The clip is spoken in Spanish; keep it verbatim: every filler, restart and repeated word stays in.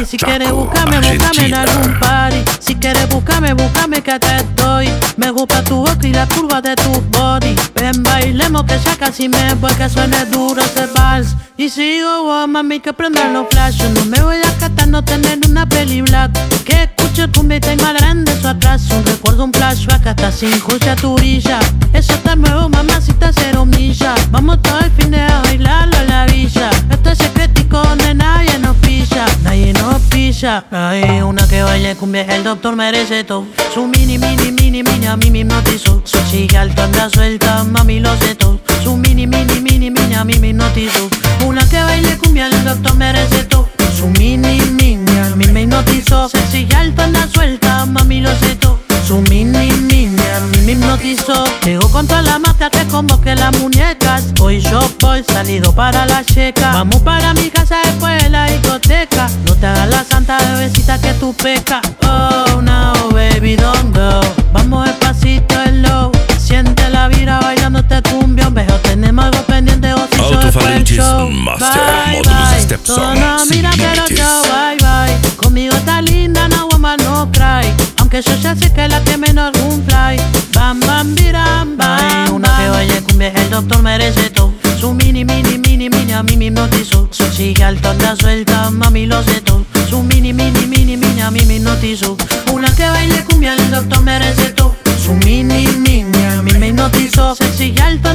Si quieres búscame, búscame en algún party. Si quieres búscame, búscame que te doy. Me gusta tu boca y la curva de tu body. Ven, bailemos que ya casi me voy, que suene duro ese vals. Y sigo, oh, mami, que prendan los flashes. No me voy a catar no tener una peli black. Que escuche tu beat y más grande su atraso. Recuerdo un flashback hasta sin juicio a tu brilla. Eso está nuevo, mamacita, cero milla. Vamos todo el fin de a bailarlo a la villa. Esto es secretico donde nadie nos pilla. Nadie nos pilla. Hay una que baile cumbia, el doctor merece todo. Su mini, mini, mini, mini a mí me hipnotizó. Su chica alto anda suelta, mami lo sé todo. Su mini, mini, mini, mini a mí me hipnotizó. Una que baile cumbia, el doctor merece todo. Su mini, mini a mí me hipnotizó. Sencilla alto anda suelta, mami lo sé todo. Su mini, mini a mí me hipnotizó. Llego con toda la mafia que como que las muñecas. Hoy yo voy salido para la checa. Vamos para mi casa después de la discoteca. No te hagas la santa bebecita que tú pecas. Oh no, baby, don't go. Vamos despacito, hello. Siente la vibra bailando este cumbión. Veo, tenemos algo pendiente o si yo después el show. Master, bye, módulos bye. Step Todo Song, no, mira pero yo, bye, bye. Conmigo está linda, no woman, no cry. Aunque yo ya sé que la que menos un fly. Bam, bam, biram, bam. Una que baile cumbia, el doctor merece todo. Su mini, mini, mini, mini a mí me hipnotizó. Su chica alto anda suelta, mami lo sé todo. Su mini, mini, mini, mini a mí me hipnotizó. Una que baile cumbia, el doctor merece todo. Su mini, mini a mí me hipnotizó. Sencilla alto